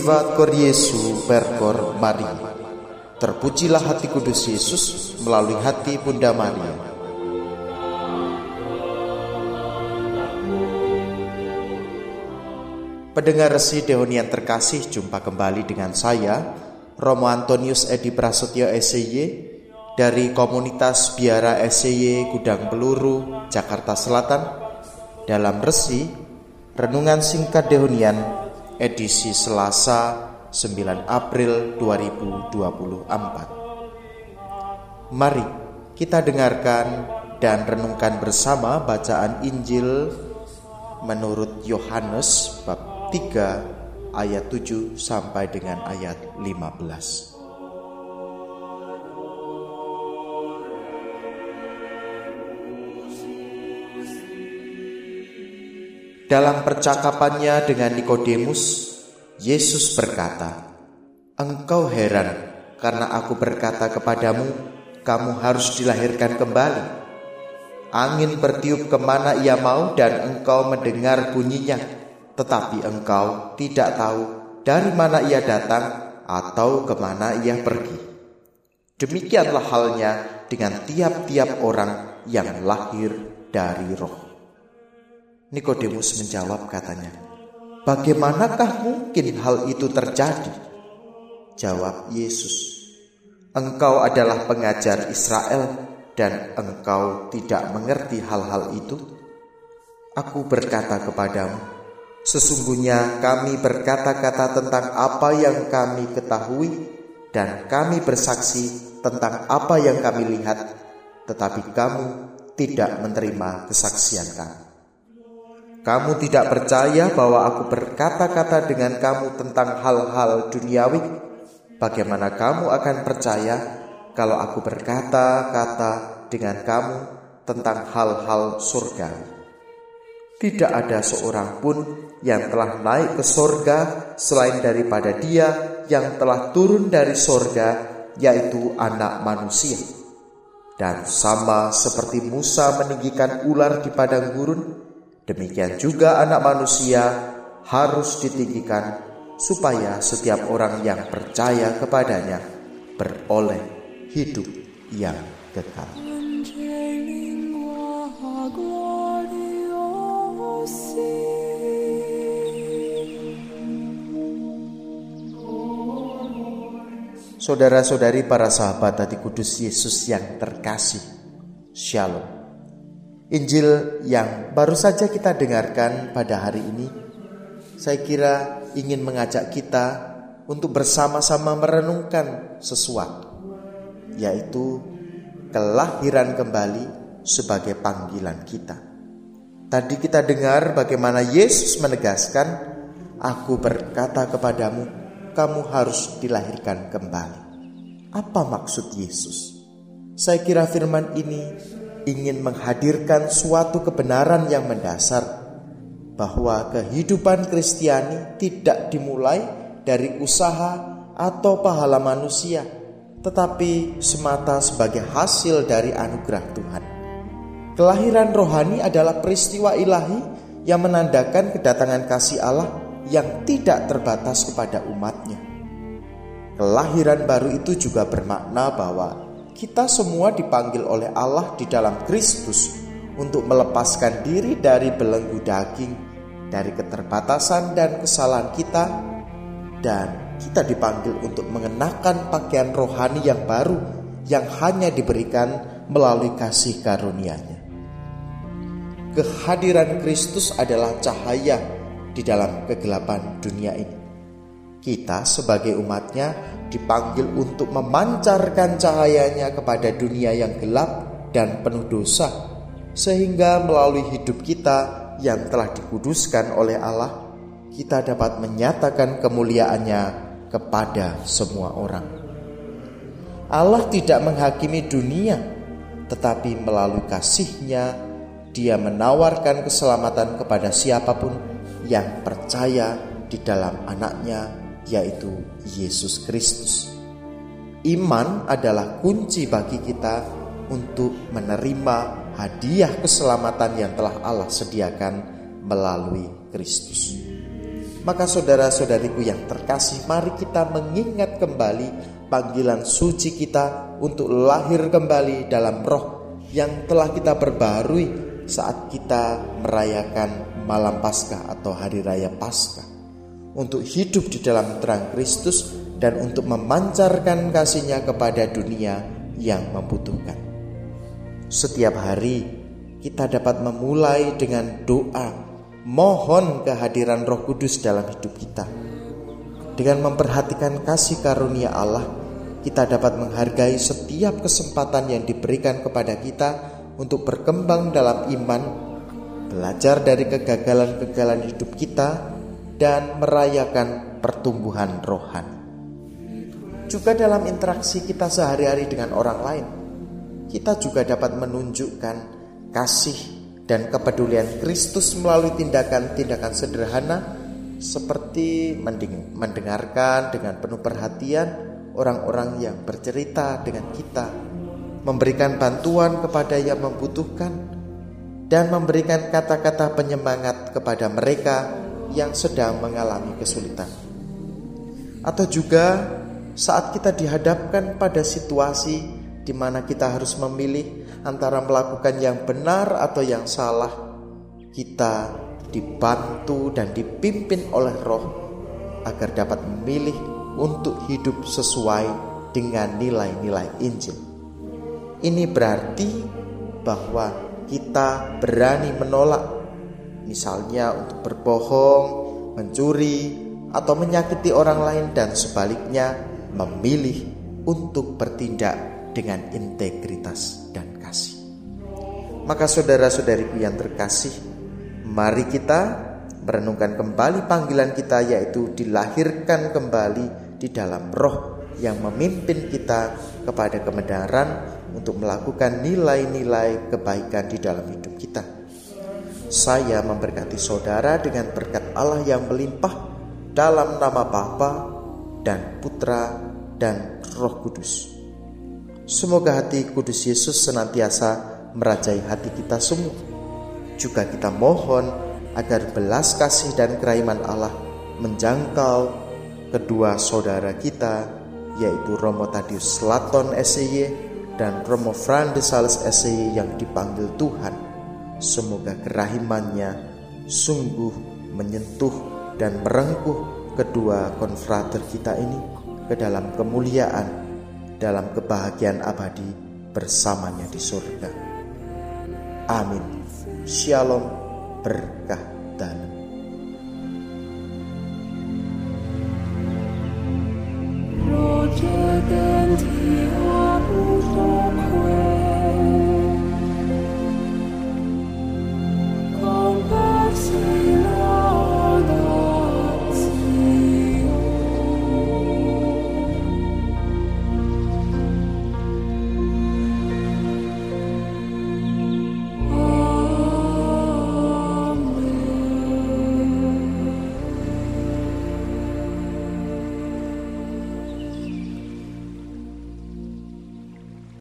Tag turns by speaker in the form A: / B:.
A: Vivat cor Jesu per cor Maria. Terpujilah hati kudus Yesus melalui hati Bunda Maria. Pendengar Resi Dehonian terkasih, jumpa kembali dengan saya, Romo Antonius Edi Prasetyo SY, dari komunitas Biara SY Gudang Peluru, Jakarta Selatan, dalam Resi Renungan Singkat Dehonian edisi Selasa 9 April 2024. Mari kita dengarkan dan renungkan bersama bacaan Injil menurut Yohanes bab 3 ayat 7 sampai dengan ayat 15. Dalam percakapannya dengan Nikodemus, Yesus berkata, "Engkau heran karena aku berkata kepadamu, kamu harus dilahirkan kembali. Angin bertiup kemana ia mau dan engkau mendengar bunyinya, tetapi engkau tidak tahu dari mana ia datang atau kemana ia pergi. Demikianlah halnya dengan tiap-tiap orang yang lahir dari Roh." Nikodemus menjawab, katanya, "Bagaimanakah mungkin hal itu terjadi?" Jawab Yesus, "Engkau adalah pengajar Israel dan engkau tidak mengerti hal-hal itu? Aku berkata kepadamu, sesungguhnya kami berkata-kata tentang apa yang kami ketahui dan kami bersaksi tentang apa yang kami lihat, tetapi kamu tidak menerima kesaksian kami. Kamu tidak percaya bahwa aku berkata-kata dengan kamu tentang hal-hal duniawi. Bagaimana kamu akan percaya kalau aku berkata-kata dengan kamu tentang hal-hal surgawi? Tidak ada seorang pun yang telah naik ke surga selain daripada Dia yang telah turun dari surga, yaitu Anak Manusia. Dan sama seperti Musa meninggikan ular di padang gurun, demikian juga Anak Manusia harus ditinggikan, supaya setiap orang yang percaya kepadanya beroleh hidup yang kekal." Saudara-saudari, para sahabat hati kudus Yesus yang terkasih, Shalom. Injil yang baru saja kita dengarkan pada hari ini, saya kira ingin mengajak kita untuk bersama-sama merenungkan sesuatu, yaitu kelahiran kembali sebagai panggilan kita. Tadi kita dengar bagaimana Yesus menegaskan, "Aku berkata kepadamu, kamu harus dilahirkan kembali." Apa maksud Yesus? Saya kira firman ini ingin menghadirkan suatu kebenaran yang mendasar, bahwa kehidupan Kristiani tidak dimulai dari usaha atau pahala manusia, tetapi semata sebagai hasil dari anugerah Tuhan. Kelahiran rohani adalah peristiwa ilahi yang menandakan kedatangan kasih Allah yang tidak terbatas kepada umatnya. Kelahiran baru itu juga bermakna bahwa kita semua dipanggil oleh Allah di dalam Kristus untuk melepaskan diri dari belenggu daging, dari keterbatasan dan kesalahan kita, dan kita dipanggil untuk mengenakan pakaian rohani yang baru yang hanya diberikan melalui kasih karunia-Nya. Kehadiran Kristus adalah cahaya di dalam kegelapan dunia ini. Kita sebagai umatnya dipanggil untuk memancarkan cahayanya kepada dunia yang gelap dan penuh dosa, sehingga melalui hidup kita yang telah dikuduskan oleh Allah, kita dapat menyatakan kemuliaan-Nya kepada semua orang. Allah tidak menghakimi dunia, tetapi melalui kasih-Nya Dia menawarkan keselamatan kepada siapapun yang percaya di dalam Anak-Nya, yaitu Yesus Kristus. Iman adalah kunci bagi kita untuk menerima hadiah keselamatan yang telah Allah sediakan melalui Kristus. Maka saudara-saudariku yang terkasih, mari kita mengingat kembali panggilan suci kita untuk lahir kembali dalam roh yang telah kita perbarui saat kita merayakan malam Paskah atau hari raya Paskah, untuk hidup di dalam terang Kristus dan untuk memancarkan kasih-Nya kepada dunia yang membutuhkan. Setiap hari kita dapat memulai dengan doa mohon kehadiran Roh Kudus dalam hidup kita. Dengan memperhatikan kasih karunia Allah, kita dapat menghargai setiap kesempatan yang diberikan kepada kita untuk berkembang dalam iman, belajar dari kegagalan-kegagalan hidup kita, dan merayakan pertumbuhan rohani. Juga dalam interaksi kita sehari-hari dengan orang lain, kita juga dapat menunjukkan kasih dan kepedulian Kristus melalui tindakan-tindakan sederhana seperti mendengarkan dengan penuh perhatian orang-orang yang bercerita dengan kita, memberikan bantuan kepada yang membutuhkan, dan memberikan kata-kata penyemangat kepada mereka yang sedang mengalami kesulitan. Atau juga saat kita dihadapkan pada situasi di mana kita harus memilih antara melakukan yang benar atau yang salah, kita dibantu dan dipimpin oleh Roh agar dapat memilih untuk hidup sesuai dengan nilai-nilai Injil. Ini berarti bahwa kita berani menolak, misalnya untuk berbohong, mencuri, atau menyakiti orang lain, dan sebaliknya memilih untuk bertindak dengan integritas dan kasih. Maka saudara-saudariku yang terkasih, mari kita merenungkan kembali panggilan kita, yaitu dilahirkan kembali di dalam Roh yang memimpin kita kepada kebenaran untuk melakukan nilai-nilai kebaikan di dalam hidup kita. Saya memberkati saudara dengan berkat Allah yang melimpah dalam nama Bapa dan Putra dan Roh Kudus. Semoga hati kudus Yesus senantiasa merajai hati kita semua. Juga kita mohon agar belas kasih dan kerahiman Allah menjangkau kedua saudara kita, yaitu Romo Tadius Slaton SEY dan Romo Fran de Sales SEY yang dipanggil Tuhan. Semoga kerahimannya sungguh menyentuh dan merengkuh kedua konfrater kita ini ke dalam kemuliaan, dalam kebahagiaan abadi bersamanya di surga. Amin. Shalom, berkah dan